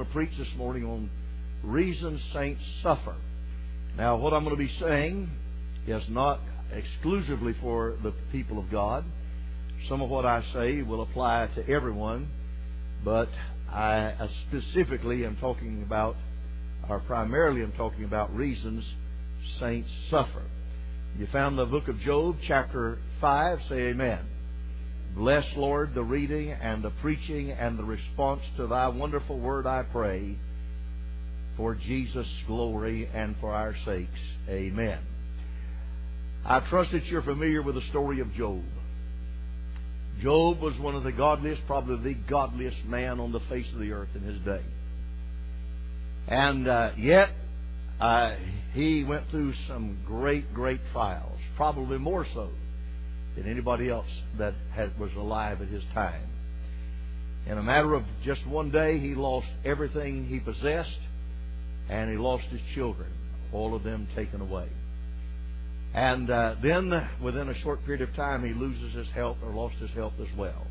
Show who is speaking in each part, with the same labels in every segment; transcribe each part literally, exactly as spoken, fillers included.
Speaker 1: preach this morning on reasons saints suffer. Now, what I'm going to be saying is not exclusively for the people of God. Some of what I say will apply to everyone, but I specifically am talking about, or primarily am talking about reasons saints suffer. You found the book of Job, chapter five. Say amen. Bless, Lord, the reading and the preaching and the response to thy wonderful word, I pray, for Jesus' glory and for our sakes. Amen. I trust that you're familiar with the story of Job. Job was one of the godliest, probably the godliest man on the face of the earth in his day. And uh, yet, uh, he went through some great, great trials, probably more so than anybody else that had, was alive at his time. In a matter of just one day, he lost everything he possessed, and he lost his children, all of them taken away. And uh, then, within a short period of time, he loses his health, or lost his health as well.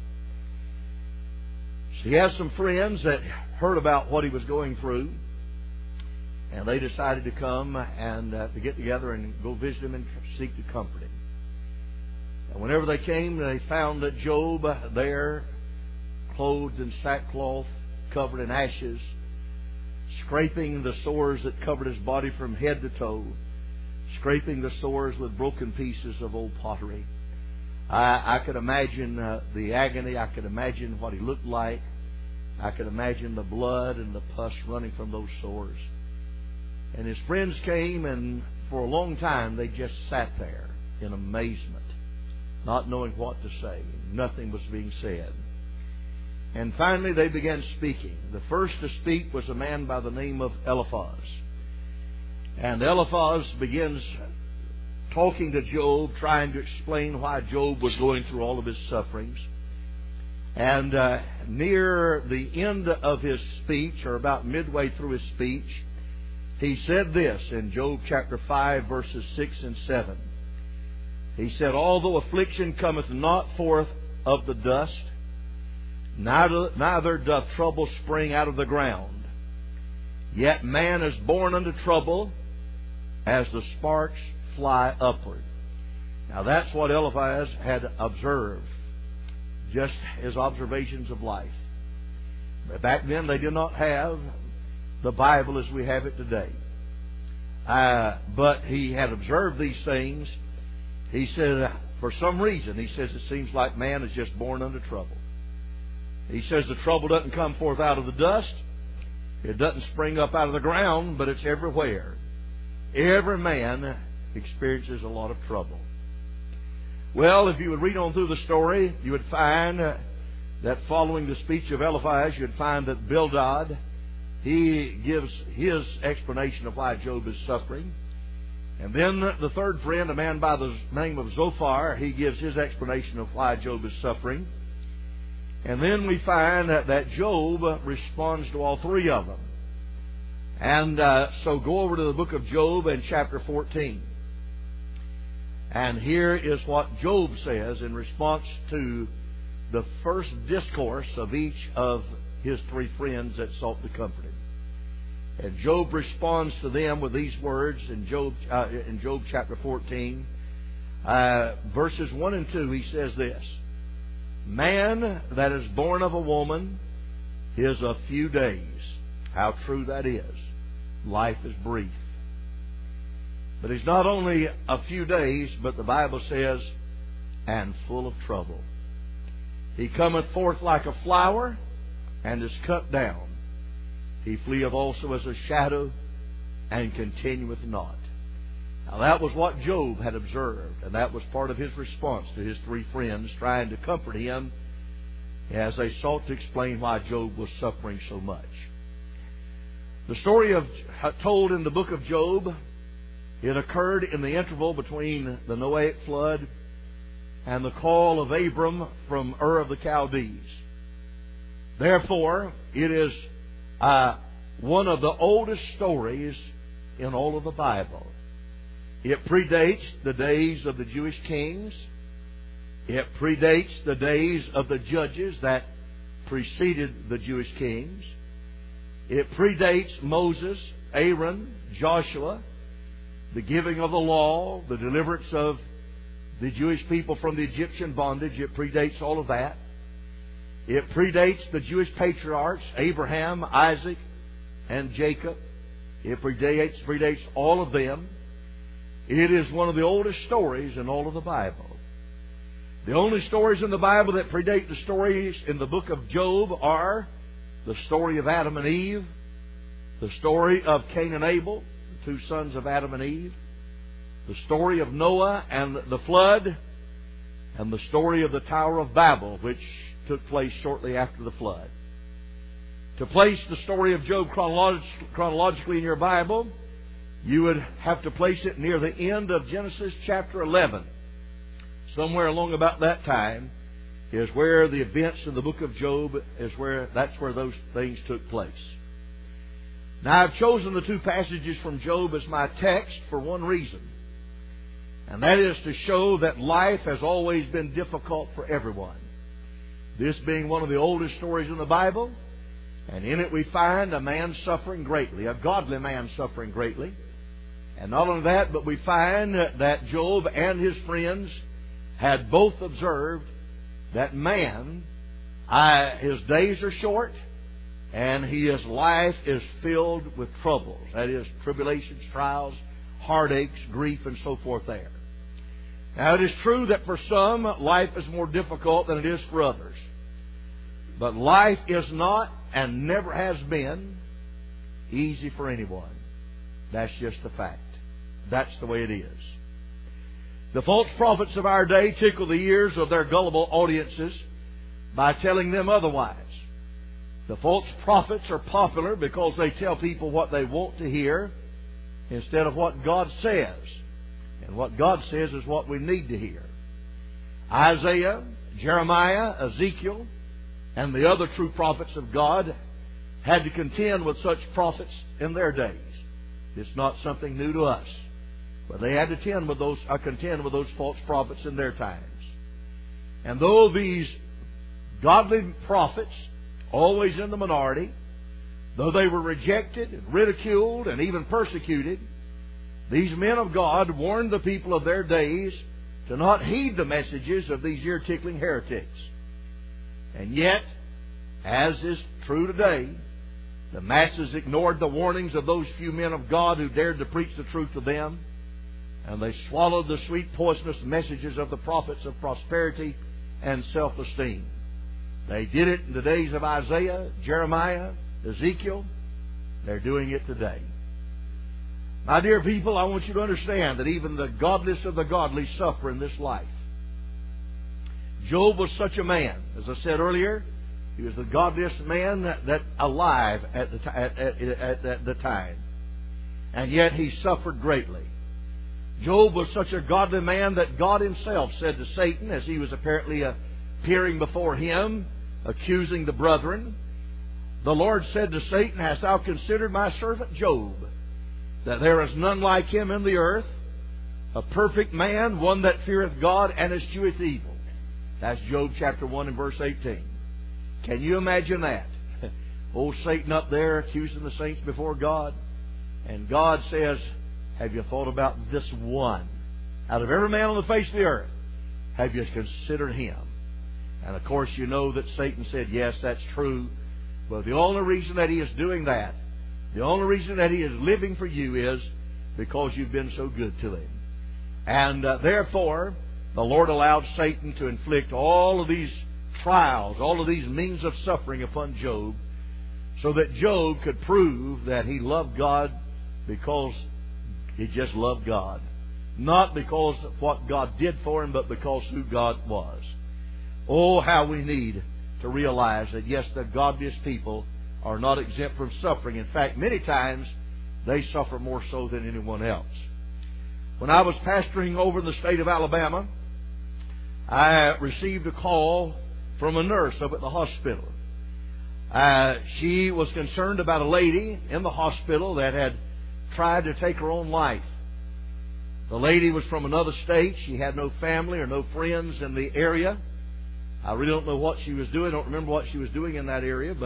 Speaker 1: So he has some friends that heard about what he was going through, and they decided to come and uh, to get together and go visit him and seek to comfort him. And whenever they came, they found that Job there, clothed in sackcloth, covered in ashes, scraping the sores that covered his body from head to toe, scraping the sores with broken pieces of old pottery. I, I could imagine uh, the agony. I could imagine what he looked like. I could imagine the blood and the pus running from those sores. And his friends came, and for a long time they just sat there in amazement, not knowing what to say. Nothing was being said. And finally they began speaking. The first to speak was a man by the name of Eliphaz. And Eliphaz begins talking to Job, trying to explain why Job was going through all of his sufferings. And uh, near the end of his speech, or about midway through his speech, he said this in Job chapter five, verses six and seven. He said, "Although affliction cometh not forth of the dust, neither, neither doth trouble spring out of the ground, yet man is born unto trouble as the sparks fly upward." Now that's what Eliphaz had observed, just his observations of life. Back then they did not have the Bible as we have it today. Uh, but he had observed these things. He said, for some reason, he says it seems like man is just born under trouble. He says the trouble doesn't come forth out of the dust. It doesn't spring up out of the ground, but it's everywhere. Every man experiences a lot of trouble. Well, if you would read on through the story, you would find uh, that following the speech of Eliphaz, you'd find that Bildad, he gives his explanation of why Job is suffering. And then the third friend, a man by the name of Zophar, he gives his explanation of why Job is suffering. And then we find that, that Job responds to all three of them. And uh, so go over to the book of Job in chapter fourteen. And here is what Job says in response to the first discourse of each of his three friends that sought to comfort him. And Job responds to them with these words in Job, uh, in Job chapter fourteen, uh, verses one and two. He says this: "Man that is born of a woman is a few days." How true that is. Life is brief. But he's not only a few days, but the Bible says, and full of trouble. "He cometh forth like a flower, and is cut down. He fleeth also as a shadow, and continueth not." Now that was what Job had observed, and that was part of his response to his three friends, trying to comfort him as they sought to explain why Job was suffering so much. The story of told in the book of Job, it occurred in the interval between the Noahic flood and the call of Abram from Ur of the Chaldees. Therefore, it is uh, one of the oldest stories in all of the Bible. It predates the days of the Jewish kings. It predates the days of the judges that preceded the Jewish kings. It predates Moses, Aaron, Joshua, the giving of the law, the deliverance of the Jewish people from the Egyptian bondage. It predates all of that. It predates the Jewish patriarchs, Abraham, Isaac, and Jacob. It predates, predates all of them. It is one of the oldest stories in all of the Bible. The only stories in the Bible that predate the stories in the book of Job are the story of Adam and Eve, the story of Cain and Abel, the two sons of Adam and Eve, the story of Noah and the flood, and the story of the Tower of Babel, which took place shortly after the flood. To place the story of Job chronolog- chronologically in your Bible, you would have to place it near the end of Genesis chapter eleven. Somewhere along about that time is where the events in the book of Job is where that's where those things took place. Now, I've chosen the two passages from Job as my text for one reason, and that is to show that life has always been difficult for everyone. This being one of the oldest stories in the Bible, and in it we find a man suffering greatly, a godly man suffering greatly. And not only that, but we find that Job and his friends had both observed that man, I, his days are short, and his life is filled with troubles. That is, tribulations, trials, heartaches, grief, and so forth there. Now, it is true that for some, life is more difficult than it is for others. But life is not, and never has been, easy for anyone. That's just a fact. That's the way it is. The false prophets of our day tickle the ears of their gullible audiences by telling them otherwise. The false prophets are popular because they tell people what they want to hear instead of what God says. And what God says is what we need to hear. Isaiah, Jeremiah, Ezekiel, and the other true prophets of God had to contend with such prophets in their days. It's not something new to us. But they had to contend with those, uh, contend with those false prophets in their times. And though these godly prophets, always in the minority, though they were rejected and ridiculed and even persecuted, these men of God warned the people of their days to not heed the messages of these ear-tickling heretics. And yet, as is true today, the masses ignored the warnings of those few men of God who dared to preach the truth to them, and they swallowed the sweet poisonous messages of the prophets of prosperity and self-esteem. They did it in the days of Isaiah, Jeremiah, Ezekiel. They're doing it today. My dear people, I want you to understand that even the godliest of the godly suffer in this life. Job was such a man. As I said earlier, he was the godliest man that, that alive at the, at, at, at, at the time. And yet he suffered greatly. Job was such a godly man that God Himself said to Satan, as he was apparently appearing before him, accusing the brethren, the Lord said to Satan, "Hast thou considered my servant Job, that there is none like him in the earth, a perfect man, one that feareth God and escheweth evil?" That's Job chapter one and verse eighteen. Can you imagine that? Old Satan up there accusing the saints before God. And God says, have you thought about this one? Out of every man on the face of the earth, have you considered him? And of course you know that Satan said, yes, that's true. But the only reason that he is doing that, the only reason that he is living for you is because you've been so good to him. And uh, therefore, the Lord allowed Satan to inflict all of these trials, all of these means of suffering upon Job, so that Job could prove that he loved God because he just loved God. Not because of what God did for him, but because who God was. Oh, how we need to realize that, yes, the godliest people are not exempt from suffering. In fact, many times they suffer more so than anyone else. When I was pastoring over in the state of Alabama, I received a call from a nurse up at the hospital. Uh, she was concerned about a lady in the hospital that had tried to take her own life. The lady was from another state. She had no family or no friends in the area. I really don't know what she was doing. I don't remember what she was doing in that area, but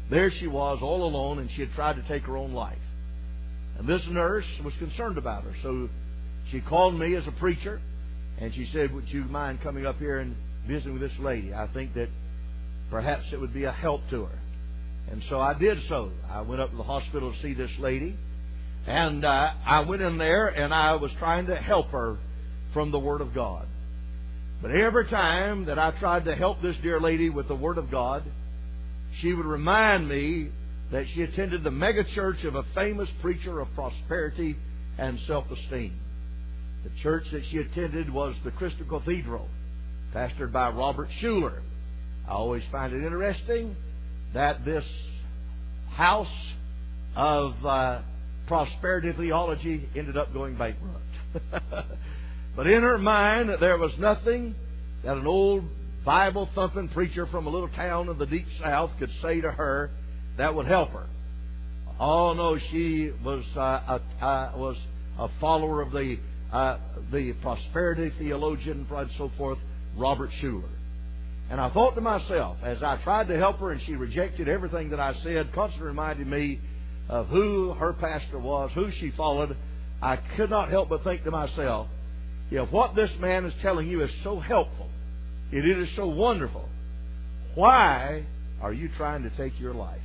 Speaker 1: there she was all alone, and she had tried to take her own life. And this nurse was concerned about her, so she called me as a preacher, and she said, would you mind coming up here and visiting with this lady? I think that perhaps it would be a help to her. And so I did so. I went up to the hospital to see this lady, and uh, I went in there, and I was trying to help her from the Word of God. But every time that I tried to help this dear lady with the Word of God, she would remind me that she attended the mega church of a famous preacher of prosperity and self-esteem. The church that she attended was the Crystal Cathedral, pastored by Robert Schuller. I always find it interesting that this house of uh, prosperity theology ended up going bankrupt. But in her mind, there was nothing that an old Bible-thumping preacher from a little town in the deep South could say to her that would help her. Oh no, she was uh, a, uh, was a follower of the uh, the prosperity theologian and so forth, Robert Schuller. And I thought to myself, as I tried to help her and she rejected everything that I said, constantly reminding me of who her pastor was, who she followed, I could not help but think to myself, if what this man is telling you is so helpful, if it is so wonderful, why are you trying to take your life?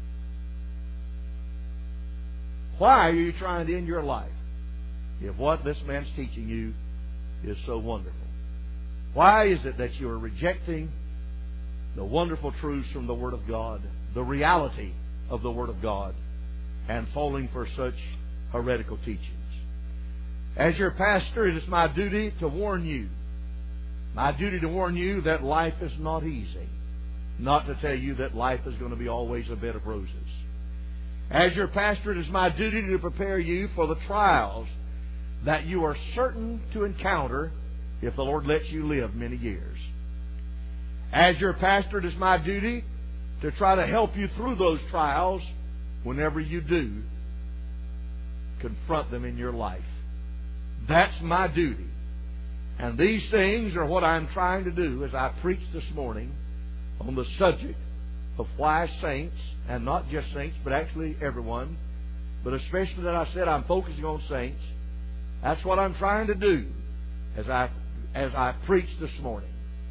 Speaker 1: Why are you trying to end your life if what this man's teaching you is so wonderful? Why is it that you are rejecting the wonderful truths from the Word of God, the reality of the Word of God, and falling for such heretical teachings? As your pastor, it is my duty to warn you. My duty to warn you that life is not easy. Not to tell you that life is going to be always a bed of roses. As your pastor, it is my duty to prepare you for the trials that you are certain to encounter if the Lord lets you live many years. As your pastor, it is my duty to try to help you through those trials whenever you do confront them in your life. That's my duty. And these things are what I'm trying to do as I preach this morning on the subject of why saints, and not just saints, but actually everyone, but especially that I said I'm focusing on saints. That's what I'm trying to do as I as I preach this morning.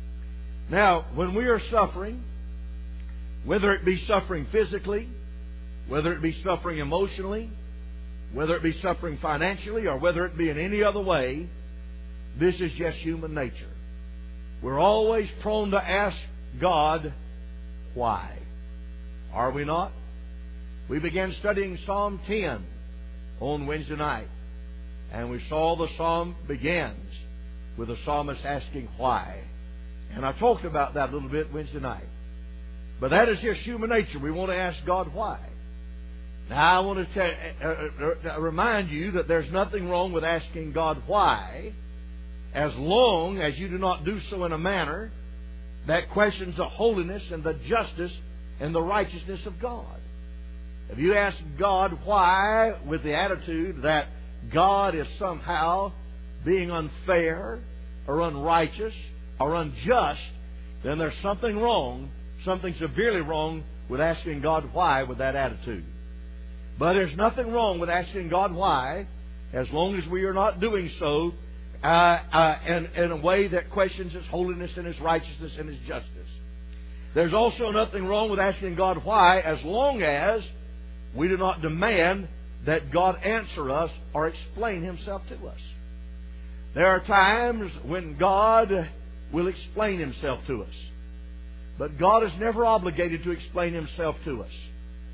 Speaker 1: Now, when we are suffering, whether it be suffering physically, whether it be suffering emotionally, whether it be suffering financially, or whether it be in any other way, this is just human nature. We're always prone to ask God, why? Are we not? We began studying Psalm ten on Wednesday night, and we saw the psalm begins with the psalmist asking why. And I talked about that a little bit Wednesday night. But that is just human nature. We want to ask God why. Now I want to tell, uh, uh, remind you that there's nothing wrong with asking God why, as long as you do not do so in a manner that questions the holiness and the justice and the righteousness of God. If you ask God why with the attitude that God is somehow being unfair or unrighteous or unjust, then there's something wrong, something severely wrong with asking God why with that attitude. But there's nothing wrong with asking God why, as long as we are not doing so uh, uh, in, in a way that questions His holiness and His righteousness and His justice. There's also nothing wrong with asking God why, as long as we do not demand that God answer us or explain Himself to us. There are times when God will explain Himself to us, but God is never obligated to explain Himself to us.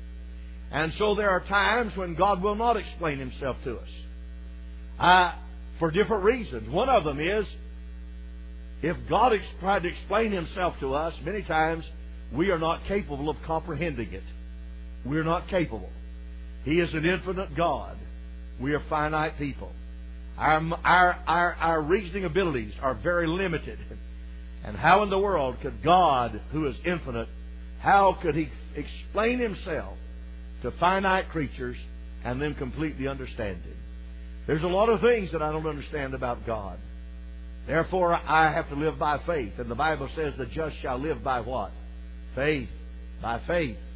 Speaker 1: And so there are times when God will not explain Himself to us uh, for different reasons. One of them is, if God ex- tried to explain Himself to us, many times we are not capable of comprehending it. We're not capable. He is an infinite God. We are finite people. Our, our, our, our reasoning abilities are very limited. And how in the world could God, who is infinite, how could He explain Himself to finite creatures and them completely understand Him? There's a lot of things that I don't understand about God. Therefore, I have to live by faith. And the Bible says the just shall live by what? Faith. By faith.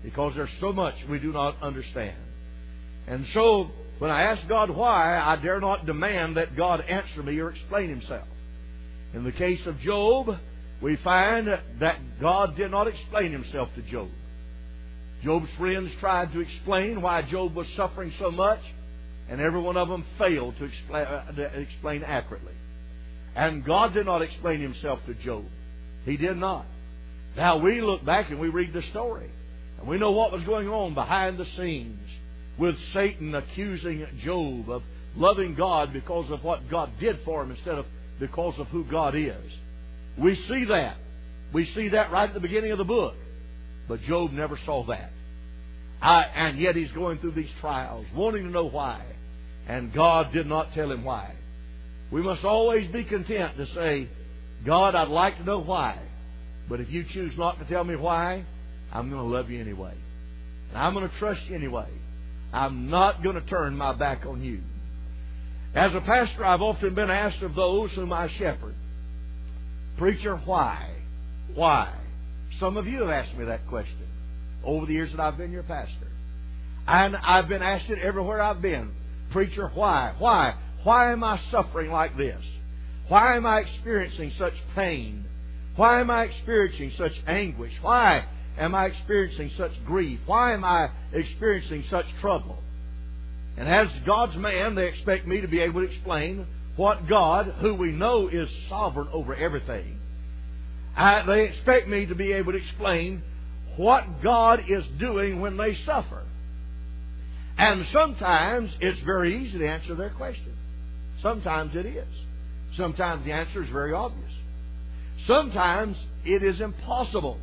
Speaker 1: because there's so much we do not understand. And so, when I ask God why, I dare not demand that God answer me or explain Himself. In the case of Job, we find that God did not explain Himself to Job. Job's friends tried to explain why Job was suffering so much, and every one of them failed to explain, uh, to explain accurately. And God did not explain Himself to Job. He did not. Now we look back and we read the story, and we know what was going on behind the scenes with Satan accusing Job of loving God because of what God did for him instead of because of who God is. We see that. We see that right at the beginning of the book. But Job never saw that. I, and yet he's going through these trials, wanting to know why. And God did not tell him why. We must always be content to say, God, I'd like to know why. But if you choose not to tell me why, I'm going to love you anyway. And I'm going to trust you anyway. I'm not going to turn my back on you. As a pastor, I've often been asked of those whom I shepherd, Preacher, why? Why? Some of you have asked me that question over the years that I've been your pastor. And I've been asked it everywhere I've been. Preacher, why? Why? Why am I suffering like this? Why am I experiencing such pain? Why am I experiencing such anguish? Why am I experiencing such grief? Why am I experiencing such trouble? And as God's man, they expect me to be able to explain what God, who we know is sovereign over everything, I, they expect me to be able to explain what God is doing when they suffer. And sometimes it's very easy to answer their question. Sometimes it is. Sometimes the answer is very obvious. Sometimes it is impossible.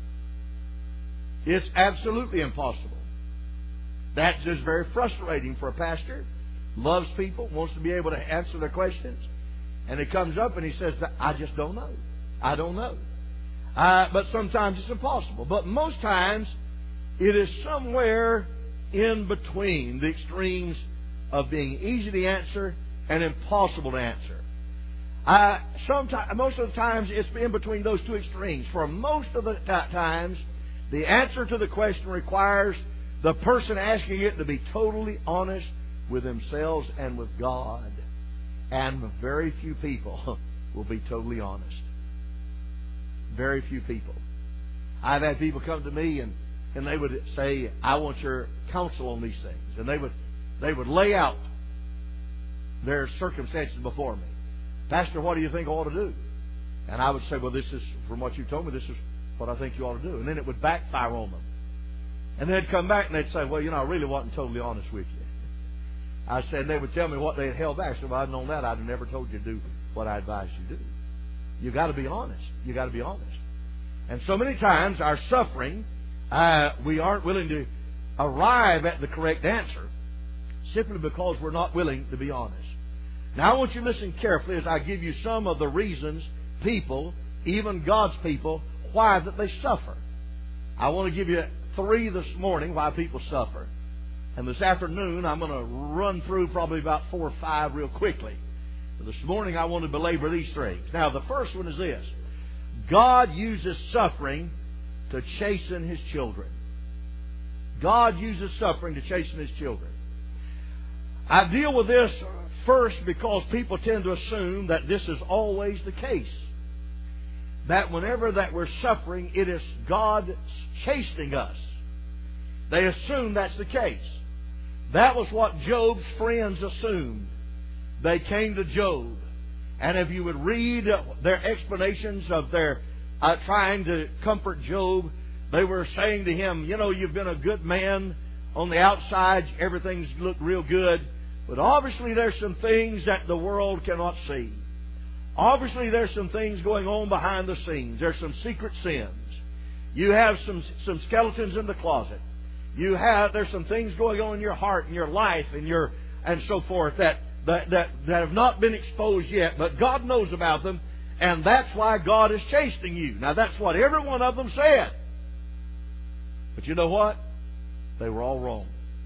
Speaker 1: It's absolutely impossible. That's just very frustrating for a pastor. Loves people, wants to be able to answer their questions. And it comes up and he says, I just don't know. I don't know. Uh, but sometimes it's impossible. But most times it is somewhere in between the extremes of being easy to answer and impossible to answer. Uh, sometimes, most of the times it's in between those two extremes. For most of the t- times, the answer to the question requires the person asking it to be totally honest with themselves and with God. And very few people will be totally honest. Very few people. I've had people come to me and, and they would say, I want your counsel on these things. And they would they would lay out their circumstances before me. Pastor, what do you think I ought to do? And I would say, well, this is, from what you told me, this is what I think you ought to do. And then it would backfire on them. And they'd come back and they'd say, well, you know, I really wasn't totally honest with you. I said, they would tell me what they had held back. I said, well, I'd known that, I'd have never told you to do what I advised you to do. You got to be honest. You got to be honest. And so many times our suffering, uh, we aren't willing to arrive at the correct answer simply because we're not willing to be honest. Now I want you to listen carefully as I give you some of the reasons people, even God's people, why that they suffer. I want to give you three this morning why people suffer. And this afternoon I'm going to run through probably about four or five real quickly. But this morning I want to belabor these things. Now the first one is this. God uses suffering to chasten His children. God uses suffering to chasten His children. I deal with this first because people tend to assume that this is always the case. That whenever that we're suffering, it is God chastening us. They assume that's the case. That was what Job's friends assumed. They came to Job. And if you would read their explanations of their uh, trying to comfort Job, they were saying to him, you know, you've been a good man on the outside. Everything's looked real good. But obviously there's some things that the world cannot see. Obviously there's some things going on behind the scenes. There's some secret sins. You have some some skeletons in the closet. You have there's some things going on in your heart and your life and your and so forth that, that that that have not been exposed yet, but God knows about them, and that's why God is chastening you. Now that's what every one of them said. But you know what? They were all wrong.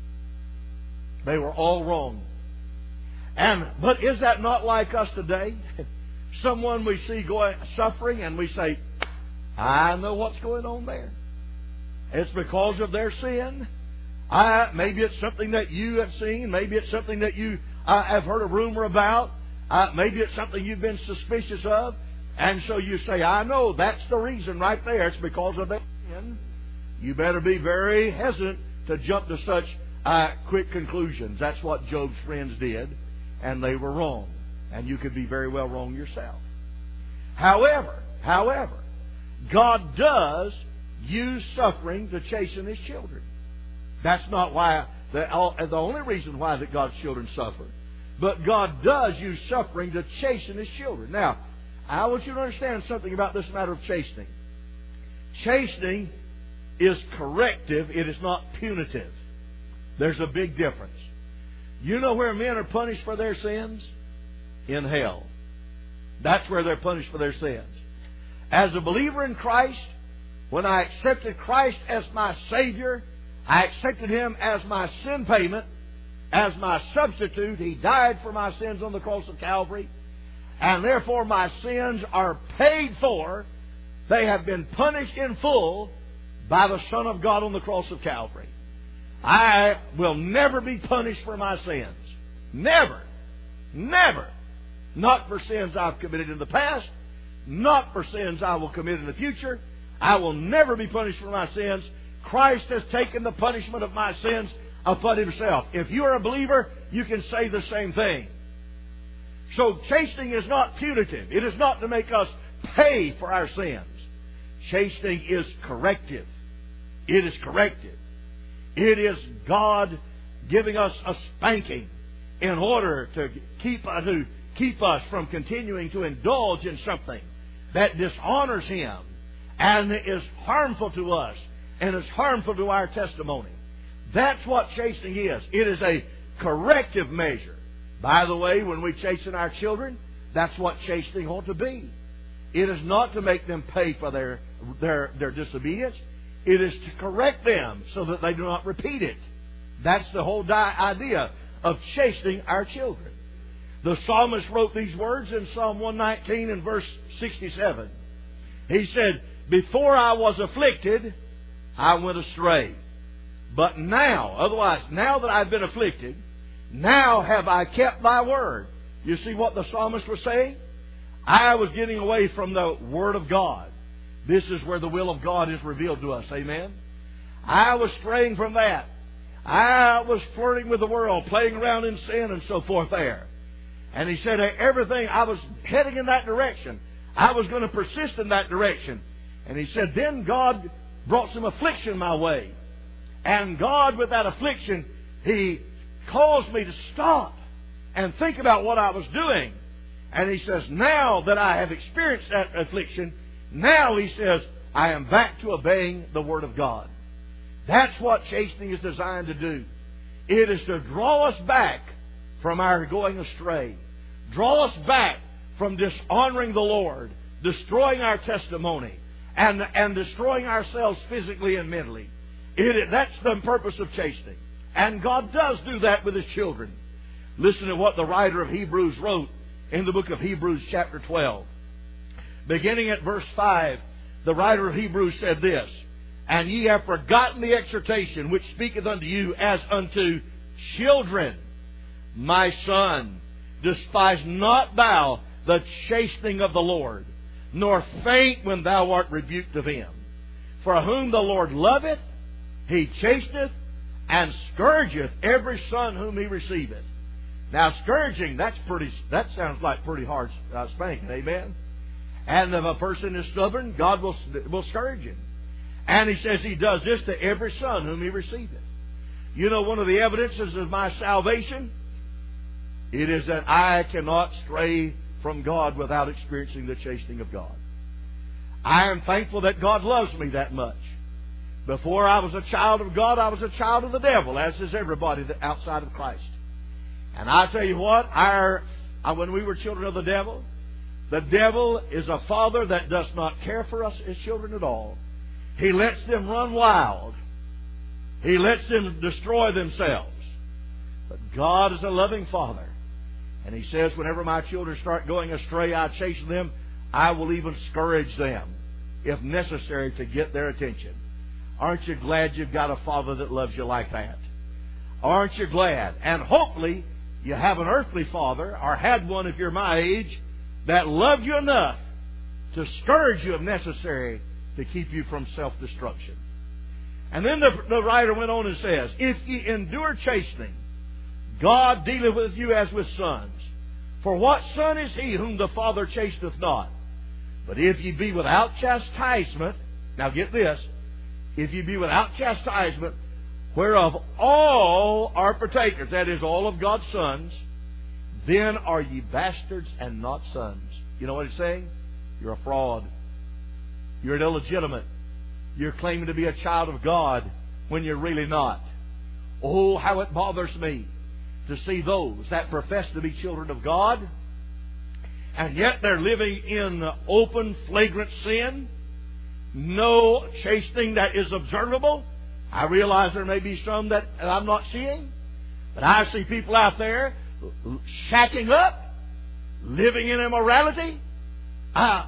Speaker 1: They were all wrong. And but is that not like us today? Someone we see going suffering and we say, I know what's going on there. It's because of their sin. I, maybe it's something that you have seen. Maybe it's something that you uh, have heard a rumor about. Uh, maybe it's something you've been suspicious of. And so you say, I know that's the reason right there. It's because of their sin. You better be very hesitant to jump to such uh, quick conclusions. That's what Job's friends did. And they were wrong. And you could be very well wrong yourself. However, however, God does use suffering to chasten His children. That's not why, the, the only reason why that God's children suffer. But God does use suffering to chasten His children. Now, I want you to understand something about this matter of chastening. Chastening is corrective. It is not punitive. There's a big difference. You know where men are punished for their sins? In hell. That's where they're punished for their sins. As a believer in Christ, when I accepted Christ as my Savior, I accepted Him as my sin payment, as my substitute. He died for my sins on the cross of Calvary. And therefore my sins are paid for. They have been punished in full by the Son of God on the cross of Calvary. I will never be punished for my sins. Never. Never. Not for sins I've committed in the past. Not for sins I will commit in the future. I will never be punished for my sins. Christ has taken the punishment of my sins upon Himself. If you are a believer, you can say the same thing. So chastening is not punitive. It is not to make us pay for our sins. Chastening is corrective. It is corrective. It is God giving us a spanking in order to keep, uh, to keep us from continuing to indulge in something that dishonors Him and is harmful to us and is harmful to our testimony. That's what chastening is. It is a corrective measure. By the way, when we chasten our children, that's what chastening ought to be. It is not to make them pay for their, their, their disobedience. It is to correct them so that they do not repeat it. That's the whole idea of chastening our children. The psalmist wrote these words in Psalm one nineteen and verse sixty-seven. He said, before I was afflicted, I went astray. But now, otherwise, now that I've been afflicted, now have I kept Thy word. You see what the psalmist was saying? I was getting away from the Word of God. This is where the will of God is revealed to us. Amen? I was straying from that. I was flirting with the world, playing around in sin and so forth there. And he said, everything, I was heading in that direction. I was going to persist in that direction. And he said, then God brought some affliction my way. And God, with that affliction, He caused me to stop and think about what I was doing. And He says, now that I have experienced that affliction, now He says, I am back to obeying the Word of God. That's what chastening is designed to do. It is to draw us back from our going astray. Draw us back from dishonoring the Lord, destroying our testimony, and, and destroying ourselves physically and mentally. It, that's the purpose of chastening. And God does do that with His children. Listen to what the writer of Hebrews wrote in the book of Hebrews chapter twelve. Beginning at verse five, the writer of Hebrews said this, and ye have forgotten the exhortation which speaketh unto you as unto children. My son, despise not thou the chastening of the Lord, nor faint when thou art rebuked of Him. For whom the Lord loveth, He chasteneth, and scourgeth every son whom He receiveth. Now, scourging, that's pretty. That sounds like pretty hard uh, spanking, amen? And if a person is stubborn, God will, will scourge him. And He says He does this to every son whom He receiveth. You know, one of the evidences of my salvation, it is that I cannot stray from God without experiencing the chastening of God. I am thankful that God loves me that much. Before I was a child of God, I was a child of the devil, as is everybody outside of Christ. And I tell you what, our when we were children of the devil, the devil is a father that does not care for us as children at all. He lets them run wild. He lets them destroy themselves. But God is a loving Father. And He says, whenever my children start going astray, I chasten them. I will even scourge them, if necessary, to get their attention. Aren't you glad you've got a Father that loves you like that? Aren't you glad? And hopefully you have an earthly father, or had one if you're my age, that loved you enough to scourge you if necessary to keep you from self-destruction. And then the, the writer went on and says, if ye endure chastening, God dealeth with you as with sons. For what son is he whom the Father chasteneth not? But if ye be without chastisement, now get this, if ye be without chastisement, whereof all are partakers, that is, all of God's sons, then are ye bastards and not sons. You know what he's saying? You're a fraud. You're an illegitimate. You're claiming to be a child of God when you're really not. Oh, how it bothers me to see those that profess to be children of God, and yet they're living in open, flagrant sin. No chastening that is observable. I realize there may be some that I'm not seeing, but I see people out there shacking up, living in immorality, uh,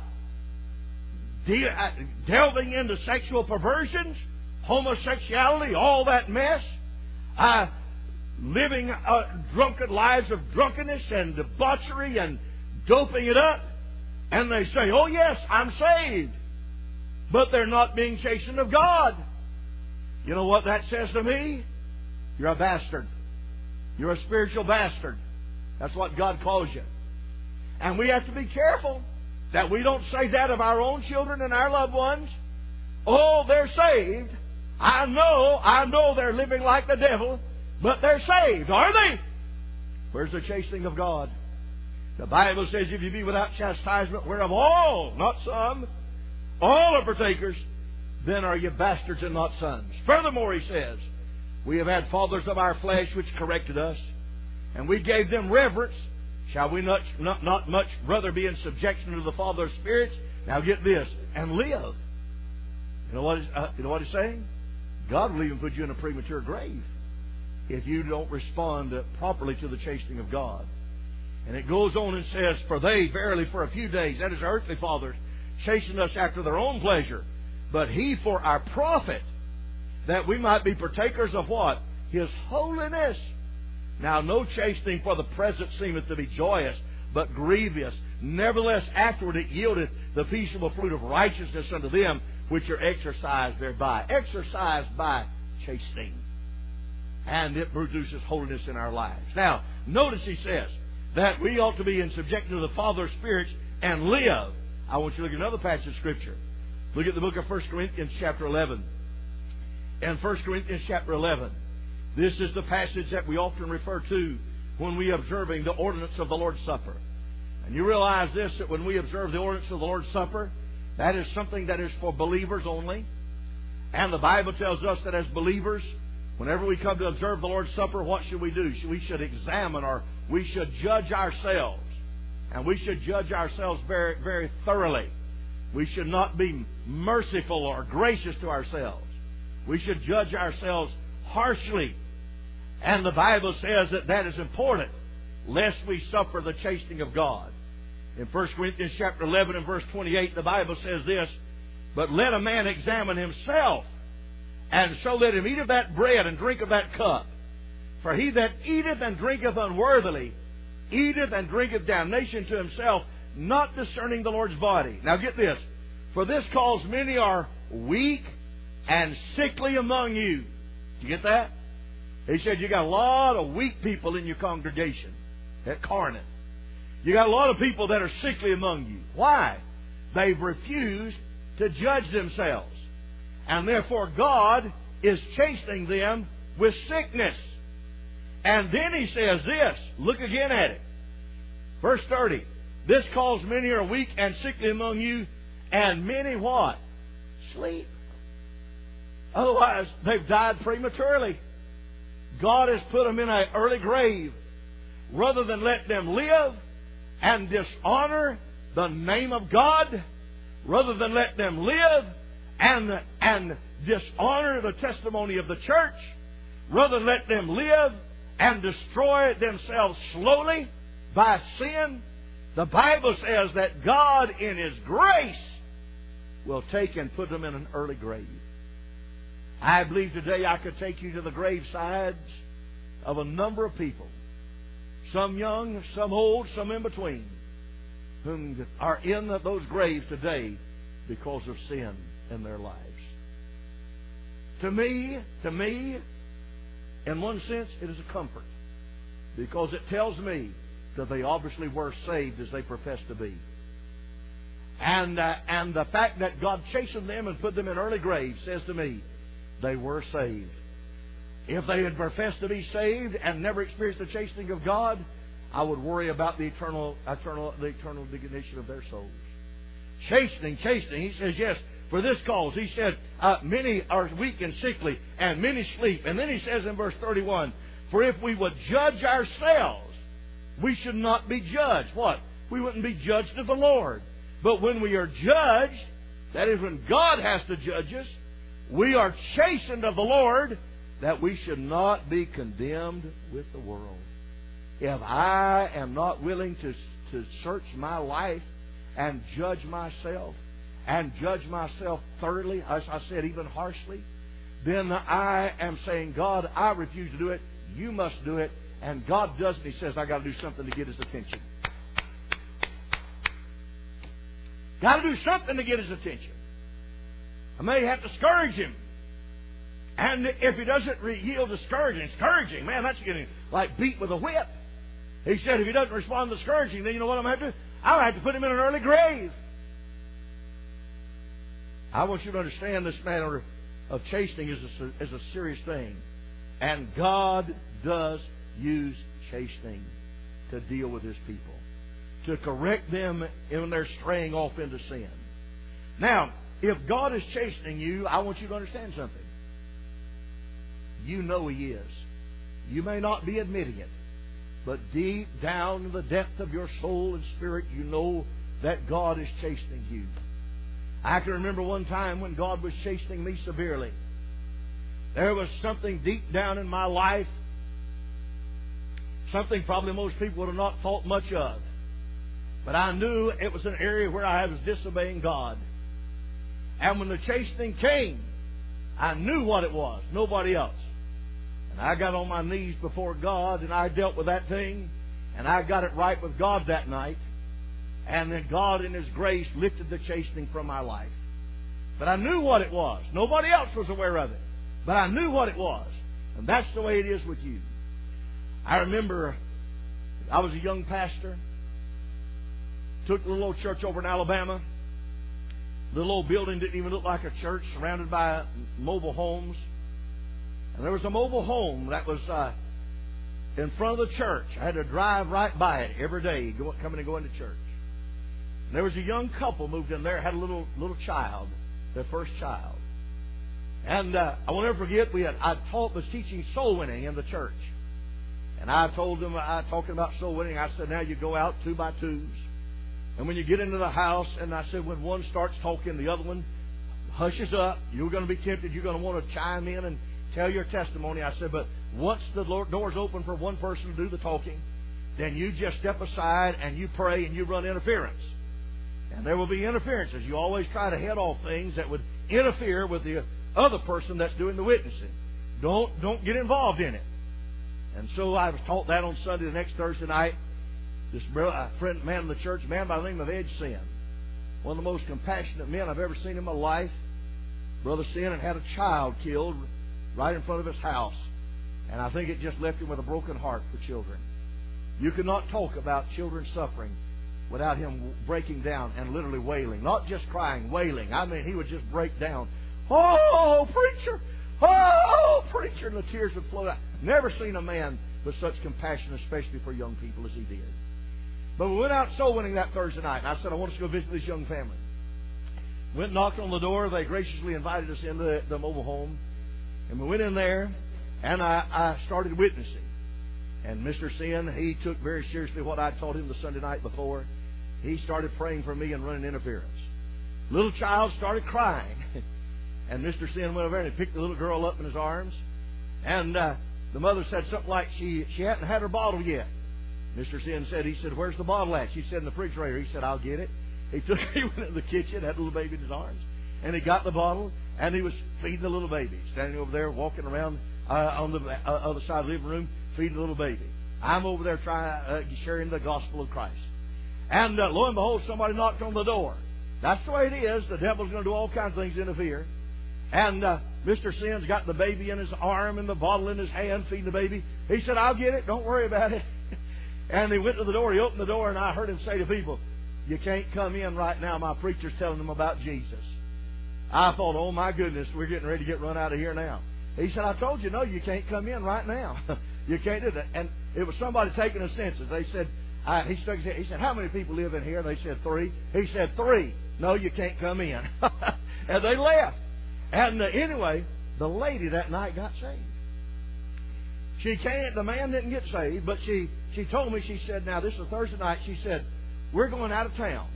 Speaker 1: de- uh, delving into sexual perversions, homosexuality, all that mess, uh, living uh, drunken lives of drunkenness and debauchery and doping it up. And they say, oh yes, I'm saved. But they're not being chastened of God. You know what that says to me? You're a bastard. You're a spiritual bastard. That's what God calls you. And we have to be careful that we don't say that of our own children and our loved ones. Oh, they're saved. I know, I know they're living like the devil, but they're saved, are they? Where's the chastening of God? The Bible says, if you be without chastisement, whereof all, not some, all are partakers, then are you bastards and not sons. Furthermore, he says, we have had fathers of our flesh which corrected us, and we gave them reverence. Shall we not, not, not much rather be in subjection to the Father of spirits? Now get this, and live. You know what, uh, you know what he's saying? God will even put you in a premature grave if you don't respond properly to the chastening of God. And it goes on and says, for they verily for a few days, that is our earthly fathers, chasten us after their own pleasure, but he for our profit, that we might be partakers of what? His holiness. Now no chastening for the present seemeth to be joyous, but grievous. Nevertheless afterward it yieldeth the peaceable fruit of righteousness unto them which are exercised thereby. Exercised by chastening. And it produces holiness in our lives. Now, notice he says that we ought to be in subjection to the Father of spirits and live. I want you to look at another passage of Scripture. Look at the book of First Corinthians chapter eleven. In First Corinthians chapter eleven, this is the passage that we often refer to when we are observing the ordinance of the Lord's Supper. And you realize this, that when we observe the ordinance of the Lord's Supper, that is something that is for believers only. And the Bible tells us that as believers, whenever we come to observe the Lord's Supper, what should we do? We should examine, or we should judge ourselves. And we should judge ourselves very, very thoroughly. We should not be merciful or gracious to ourselves. We should judge ourselves harshly. And the Bible says that that is important, lest we suffer the chastening of God. In First Corinthians chapter eleven and verse twenty-eight, the Bible says this, but let a man examine himself, and so let him eat of that bread and drink of that cup. For he that eateth and drinketh unworthily, eateth and drinketh damnation to himself, not discerning the Lord's body. Now get this. For this cause many are weak and sickly among you. Did you get that? He said you got a lot of weak people in your congregation at Corinth. You got a lot of people that are sickly among you. Why? They've refused to judge themselves. And therefore God is chastening them with sickness. And then he says this. Look again at it. Verse thirty. This cause many are weak and sickly among you, and many what? Sleep. Otherwise, they've died prematurely. God has put them in an early grave. Rather than let them live and dishonor the name of God, rather than let them live and, and dishonor the testimony of the church, rather than let them live and destroy themselves slowly by sin, the Bible says that God in His grace will take and put them in an early grave. I believe today I could take you to the gravesides of a number of people, some young, some old, some in between, whom are in those graves today because of sin in their lives. To me, to me, in one sense, it is a comfort, because it tells me that they obviously were saved as they profess to be. And, uh, and the fact that God chastened them and put them in early graves says to me they were saved. If they had professed to be saved and never experienced the chastening of God, I would worry about the eternal, eternal, the eternal dignity of their souls. Chastening, chastening. He says, yes, for this cause. He said, uh, many are weak and sickly, and many sleep. And then he says in verse thirty-one, for if we would judge ourselves, we should not be judged. What? We wouldn't be judged of the Lord. But when we are judged, that is when God has to judge us, we are chastened of the Lord, that we should not be condemned with the world. If I am not willing to, to search my life and judge myself, and judge myself thoroughly, as I said, even harshly, then I am saying, God, I refuse to do it. You must do it. And God does it. He says, I got to do something to get his attention. Got to do something to get his attention. I may have to scourge him. And if he doesn't yield to scourging, scourging, man, that's getting like beat with a whip. He said, if he doesn't respond to scourging, then you know what I'm going to have to do? I'll have to put him in an early grave. I want you to understand this matter of chastening is a, is a serious thing. And God does use chastening to deal with his people, to correct them when they're straying off into sin. Now, if God is chastening you, I want you to understand something. You know he is. You may not be admitting it, but deep down in the depth of your soul and spirit, you know that God is chastening you. I can remember one time when God was chastening me severely. There was something deep down in my life, something probably most people would have not thought much of. But I knew it was an area where I was disobeying God. And when the chastening came, I knew what it was, nobody else. And I got on my knees before God, and I dealt with that thing, and I got it right with God that night. And then God in his grace lifted the chastening from my life. But I knew what it was. Nobody else was aware of it. But I knew what it was. And that's the way it is with you. I remember I was a young pastor. Took the little old church over in Alabama. The little old building didn't even look like a church, surrounded by mobile homes. And there was a mobile home that was uh, in front of the church. I had to drive right by it every day, go, coming and going to church. And there was a young couple moved in there, had a little little child, their first child. And uh, I will never forget, we had I taught was teaching soul winning in the church. And I told them, I talking about soul winning, I said, now you go out two by twos. And when you get into the house, and I said, when one starts talking, the other one hushes up. You're going to be tempted. You're going to want to chime in and tell your testimony. I said, but once the door's open for one person to do the talking, then you just step aside and you pray and you run interference. And there will be interferences. You always try to head off things that would interfere with the other person that's doing the witnessing. Don't don't get involved in it. And so I was taught that on Sunday. The next Thursday night, this friend, man in the church, a man by the name of Ed Sin, one of the most compassionate men I've ever seen in my life. Brother Sin had had a child killed right in front of his house. And I think it just left him with a broken heart for children. You cannot talk about children suffering without him breaking down and literally wailing. Not just crying, wailing. I mean, he would just break down. Oh, preacher! Oh, preacher! And the tears would flow out. Never seen a man with such compassion, especially for young people, as he did. But we went out soul winning that Thursday night, and I said, I want us to go visit this young family. Went and knocked on the door. They graciously invited us into the, the mobile home. And we went in there, and I, I started witnessing. And Mister Sin, he took very seriously what I taught him the Sunday night before. He started praying for me and running interference. Little child started crying. And Mister Sin went over there and he picked the little girl up in his arms. And uh, the mother said something like she, she hadn't had her bottle yet. Mister Sin said, he said, where's the bottle at? She said, in the refrigerator. He said, I'll get it. He took he went into the kitchen, had a little baby in his arms. And he got the bottle, and he was feeding the little baby, standing over there, walking around uh, on the uh, other side of the living room, feeding the little baby. I'm over there trying uh, sharing the gospel of Christ. And uh, lo and behold, somebody knocked on the door. That's the way it is. The devil's going to do all kinds of things to interfere. And uh, Mister Sims got the baby in his arm and the bottle in his hand, feeding the baby. He said, I'll get it. Don't worry about it. And he went to the door. He opened the door, and I heard him say to people, you can't come in right now. My preacher's telling them about Jesus. I thought, oh, my goodness, we're getting ready to get run out of here now. He said, I told you, no, you can't come in right now. You can't do that. And it was somebody taking a census. They said, I, he, stuck his head, he said, how many people live in here? They said, three. He said, three. No, you can't come in. And they left. And uh, anyway, the lady that night got saved. She can't, the man didn't get saved, but she, she told me, she said, now this is a Thursday night, she said, we're going out of town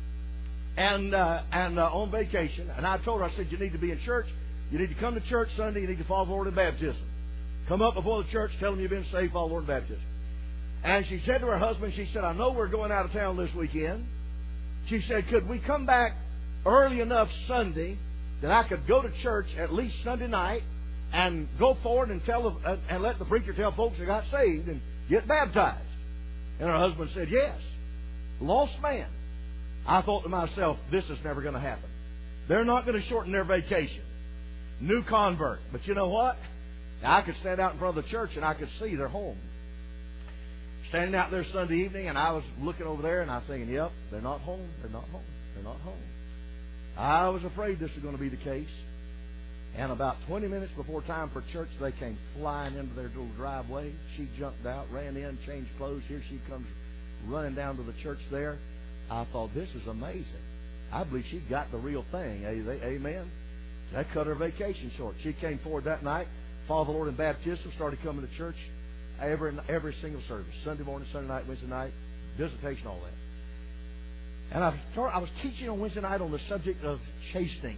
Speaker 1: and uh, and uh, on vacation. And I told her, I said, you need to be in church. You need to come to church Sunday. You need to follow the Lord in baptism. Come up before the church, tell them you've been saved, follow the Lord in baptism. And she said to her husband, she said, I know we're going out of town this weekend. She said, could we come back early enough Sunday that I could go to church at least Sunday night and go forward and tell uh, and let the preacher tell folks they got saved and get baptized? And her husband said, yes. Lost man. I thought to myself, this is never going to happen. They're not going to shorten their vacation. New convert. But you know what? I could stand out in front of the church and I could see their home. Standing out there Sunday evening, and I was looking over there and I was thinking, yep, they're not home. They're not home. They're not home. I was afraid this was going to be the case. And about twenty minutes before time for church, they came flying into their little driveway. She jumped out, ran in, changed clothes. Here she comes running down to the church there. I thought, this is amazing. I believe she got the real thing. Amen. That cut her vacation short. She came forward that night, followed the Lord in baptism, started coming to church every every single service. Sunday morning, Sunday night, Wednesday night, visitation, all that. And I, started, I was teaching on Wednesday night on the subject of chastening.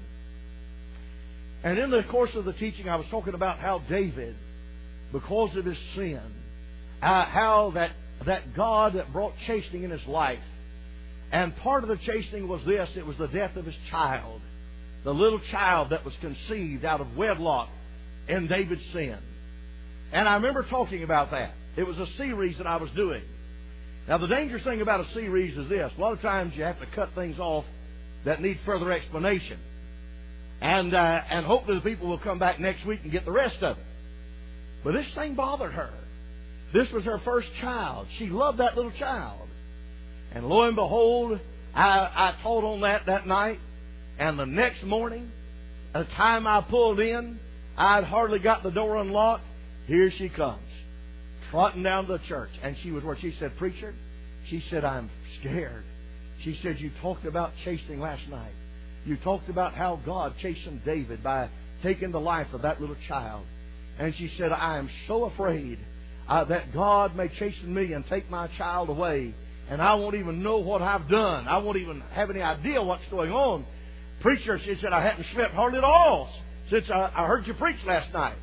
Speaker 1: And in the course of the teaching, I was talking about how David, because of his sin, uh, how that, that God brought chastening in his life. And part of the chastening was this, it was the death of his child. The little child that was conceived out of wedlock in David's sin. And I remember talking about that. It was a series that I was doing. Now, the dangerous thing about a series is this. A lot of times you have to cut things off that need further explanation. And uh, and hopefully the people will come back next week and get the rest of it. But this thing bothered her. This was her first child. She loved that little child. And lo and behold, I, I taught on that that night. And the next morning, the time I pulled in, I'd hardly got the door unlocked. Here she comes, trotting down to the church. And she was where she said, preacher, she said, I'm scared. She said, you talked about chastening last night. You talked about how God chastened David by taking the life of that little child. And she said, I am so afraid uh, that God may chasten me and take my child away. And I won't even know what I've done. I won't even have any idea what's going on. Preacher, she said, I hadn't slept hardly at all since I, I heard you preach last night.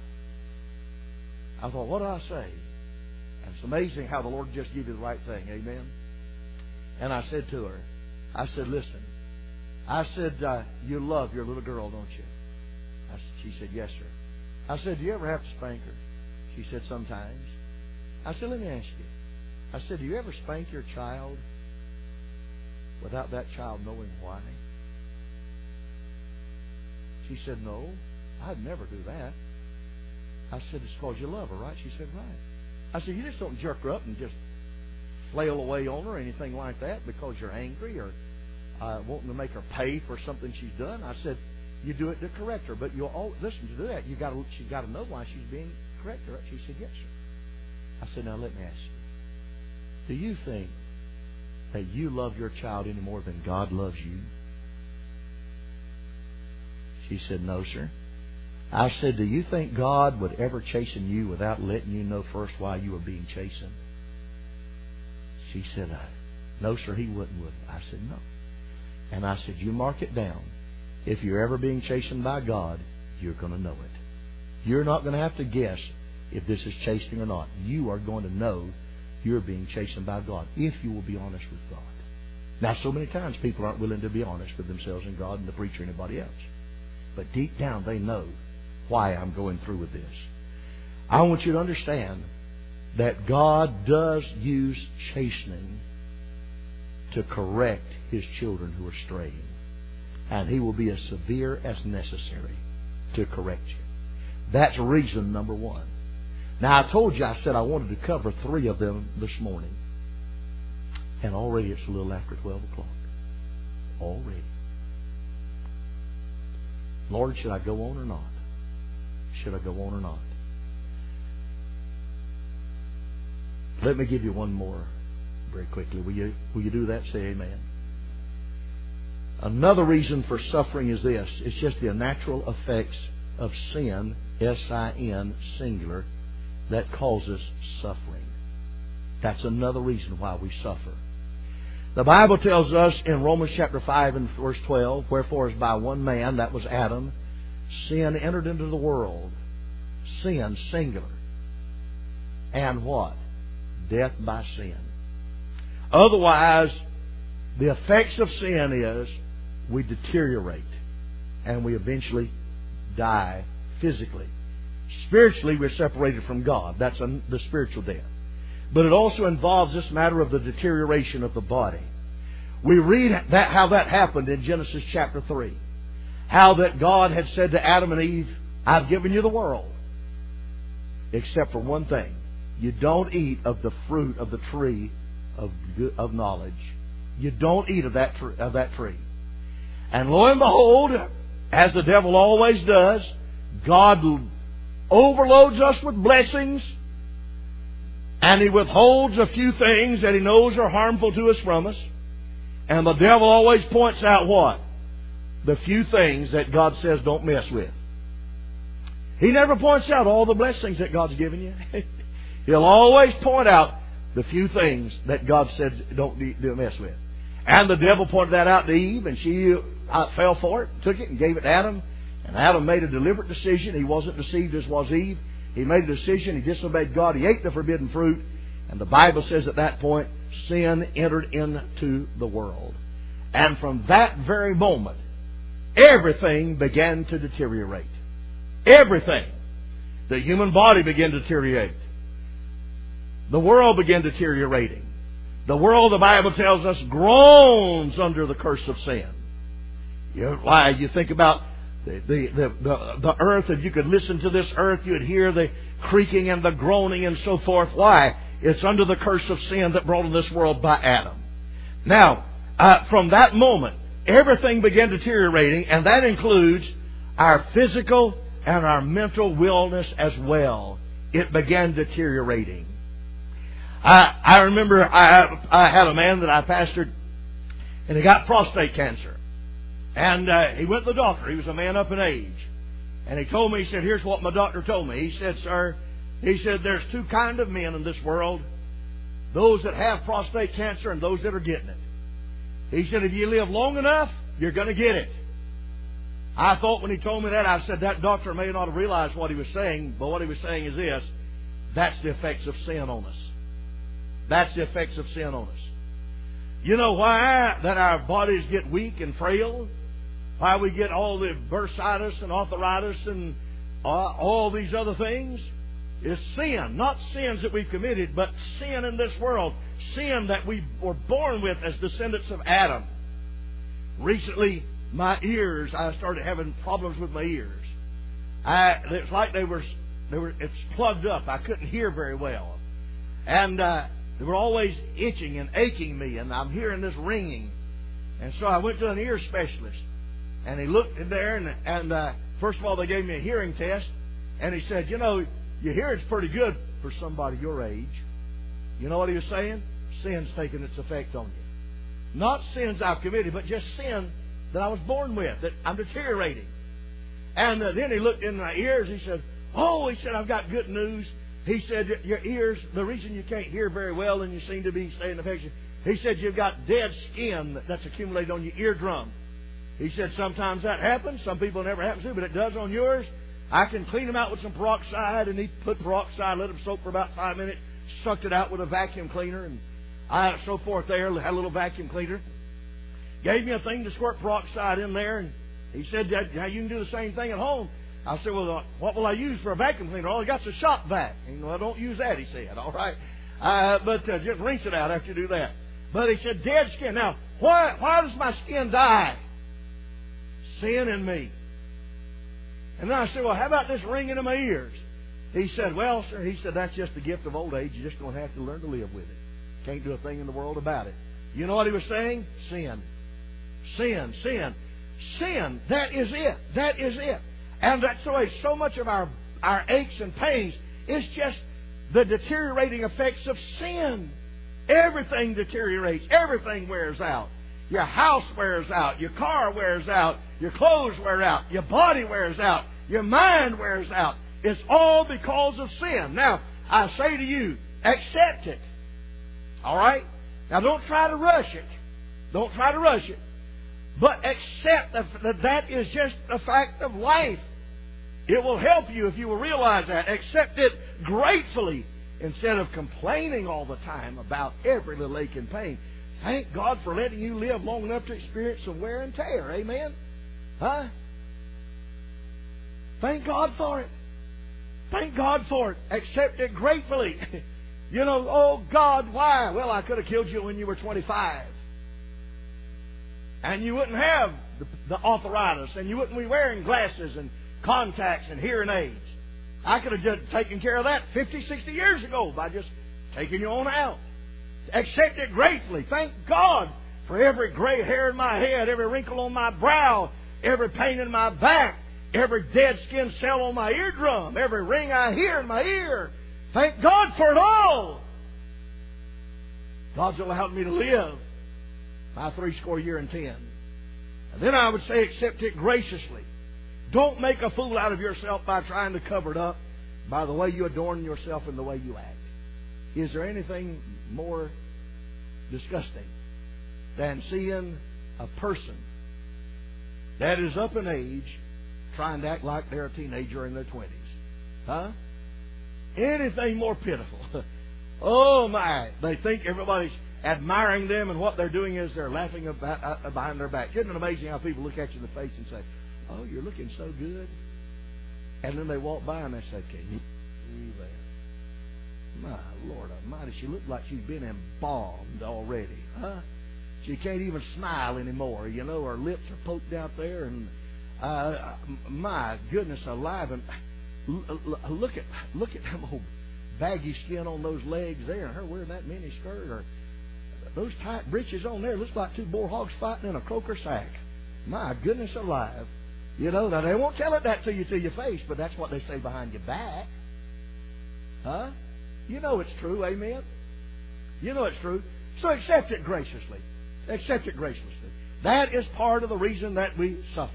Speaker 1: I thought, what do I say? And it's amazing how the Lord just gave you the right thing. Amen. And I said to her, I said, listen. I said, uh, you love your little girl, don't you? I, she said, yes, sir. I said, do you ever have to spank her? She said, sometimes. I said, let me ask you. I said, do you ever spank your child without that child knowing why? She said, no, I'd never do that. I said, it's because you love her, right? She said, right. I said, you just don't jerk her up and just flail away on her or anything like that because you're angry or uh, wanting to make her pay for something she's done. I said, you do it to correct her, but you'll all, listen to do that. You got to, she's got to know why she's being corrected. Right? She said, yes, sir. I said, now let me ask you, do you think that you love your child any more than God loves you? She said, no, sir. I said, do you think God would ever chasten you without letting you know first why you were being chastened? She said, no, sir, he wouldn't, would I said, no. And I said, you mark it down. If you're ever being chastened by God, you're going to know it. You're not going to have to guess if this is chastening or not. You are going to know you're being chastened by God if you will be honest with God. Now, so many times people aren't willing to be honest with themselves and God and the preacher and anybody else. But deep down they know why I'm going through with this. I want you to understand that God does use chastening to correct His children who are straying. And He will be as severe as necessary to correct you. That's reason number one. Now, I told you, I said I wanted to cover three of them this morning. And already it's a little after twelve o'clock. Already. Lord, should I go on or not? Should I go on or not? Let me give you one more very quickly. Will you, will you do that? Say amen. Another reason for suffering is this. It's just the natural effects of sin, S I N, singular, that causes suffering. That's another reason why we suffer. The Bible tells us in Romans chapter five and verse twelve, wherefore as by one man, that was Adam, sin entered into the world. Sin, singular. And what? Death by sin. Otherwise, the effects of sin is we deteriorate and we eventually die physically. Spiritually, we're separated from God. That's a, the spiritual death. But it also involves this matter of the deterioration of the body. We read that how that happened in Genesis chapter three. How that God had said to Adam and Eve, I've given you the world. Except for one thing. You don't eat of the fruit of the tree of, of knowledge. You don't eat of that, tr- of that tree. And lo and behold, as the devil always does, God overloads us with blessings. And He withholds a few things that He knows are harmful to us from us. And the devil always points out what? The few things that God says don't mess with. He never points out all the blessings that God's given you. He'll always point out the few things that God said don't, don't mess with. And the devil pointed that out to Eve, and she uh, fell for it, took it, and gave it to Adam. And Adam made a deliberate decision. He wasn't deceived as was Eve. He made a decision. He disobeyed God. He ate the forbidden fruit. And the Bible says at that point, sin entered into the world. And from that very moment, everything began to deteriorate. Everything. The human body began to deteriorate. The world began deteriorating. The world, the Bible tells us, groans under the curse of sin. You know, why? You think about the, the, the, the, the earth. If you could listen to this earth, you'd hear the creaking and the groaning and so forth. Why? It's under the curse of sin that brought in this world by Adam. Now, uh, from that moment, everything began deteriorating, and that includes our physical and our mental wellness as well. It began deteriorating. I, I remember I, I had a man that I pastored, and he got prostate cancer. And uh, he went to the doctor. He was a man up in age. And he told me, he said, here's what my doctor told me. He said, sir, he said, there's two kind of men in this world. Those that have prostate cancer and those that are getting it. He said, if you live long enough, you're going to get it. I thought when he told me that, I said, that doctor may not have realized what he was saying, but what he was saying is this: that's the effects of sin on us. That's the effects of sin on us. You know why that our bodies get weak and frail? Why we get all the bursitis and arthritis and uh, all these other things? Is sin. Not sins that we've committed, but sin in this world. Sin that we were born with as descendants of Adam. Recently, my ears, I started having problems with my ears. I, it's like they were, they were, it's plugged up. I couldn't hear very well. And uh, they were always itching and aching me, and I'm hearing this ringing. And so I went to an ear specialist, and he looked in there, and, and uh, first of all, they gave me a hearing test, and he said, you know, your hearing's pretty good for somebody your age. You know what he was saying? Sin's taking its effect on you. Not sins I've committed, but just sin that I was born with, that I'm deteriorating. And uh, then he looked in my ears. He said, oh, he said, I've got good news. He said, your ears, the reason you can't hear very well and you seem to be staying affected, he said, you've got dead skin that's accumulated on your eardrum. He said, sometimes that happens. Some people never happens to, but it does on yours. I can clean them out with some peroxide, and he put peroxide, let them soak for about five minutes, sucked it out with a vacuum cleaner, and I, so forth there, had a little vacuum cleaner. Gave me a thing to squirt peroxide in there, and he said, "How you can do the same thing at home?" I said, "Well, uh, what will I use for a vacuum cleaner?" "Oh, I got the shop vac." And, well, don't use that, he said. All right. Uh, but uh, just rinse it out after you do that. But he said, dead skin. Now, why, why does my skin die? Sin in me. And then I said, "Well, how about this ringing in my ears?" He said, "Well, sir," he said, "that's just the gift of old age. You're just going to have to learn to live with it. Can't do a thing in the world about it." You know what he was saying? Sin. Sin. Sin. Sin. That is it. That is it. And that's the way so much of our, our aches and pains is just the deteriorating effects of sin. Everything deteriorates. Everything wears out. Your house wears out. Your car wears out. Your clothes wear out. Your body wears out. Your mind wears out. It's all because of sin. Now, I say to you, accept it. All right? Now, don't try to rush it. Don't try to rush it. But accept that that is just a fact of life. It will help you if you will realize that. Accept it gratefully instead of complaining all the time about every little ache and pain. Thank God for letting you live long enough to experience some wear and tear. Amen? Huh? Thank God for it. Thank God for it. Accept it gratefully. You know, "Oh God, why?" Well, I could have killed you when you were twenty-five. And you wouldn't have the, the arthritis, and you wouldn't be wearing glasses and contacts and hearing aids. I could have just taken care of that fifty, sixty years ago by just taking you on out. Accept it gratefully. Thank God for every gray hair in my head, every wrinkle on my brow, every pain in my back, every dead skin cell on my eardrum, every ring I hear in my ear. Thank God for it all. God's allowed me to live my three score year and ten. And then I would say accept it graciously. Don't make a fool out of yourself by trying to cover it up by the way you adorn yourself and the way you act. Is there anything more disgusting than seeing a person that is up in age trying to act like they're a teenager in their twenties? Huh? Anything more pitiful? Oh my! They think everybody's admiring them, and what they're doing is they're laughing about, uh, behind their back. Isn't it amazing how people look at you in the face and say, "Oh, you're looking so good," and then they walk by and they say, "Can you believe that? My Lord Almighty, she looked like she's been embalmed already, huh? She can't even smile anymore. You know, her lips are poked out there, and uh, my goodness alive! And look at look at them old baggy skin on those legs there, and her wearing that mini skirt, or those tight breeches on there. Looks like two bull hogs fighting in a croaker sack. My goodness alive!" You know, now they won't tell it that to you to your face, but that's what they say behind your back. Huh? You know it's true, amen? You know it's true. So accept it graciously. Accept it graciously. That is part of the reason that we suffer.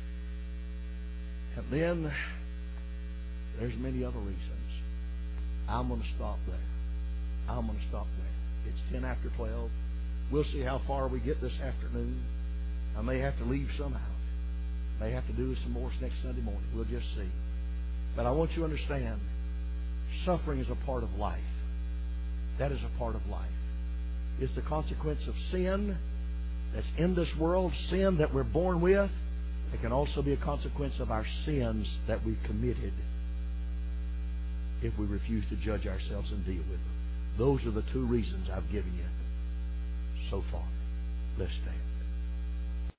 Speaker 1: And then there's many other reasons. I'm going to stop there. I'm going to stop there. It's ten after twelve. We'll see how far we get this afternoon. I may have to leave somehow. May have to do some more next Sunday morning. We'll just see. But I want you to understand, suffering is a part of life. That is a part of life. It's the consequence of sin that's in this world, sin that we're born with. It can also be a consequence of our sins that we've committed if we refuse to judge ourselves and deal with them. Those are the two reasons I've given you so far. Let's stand.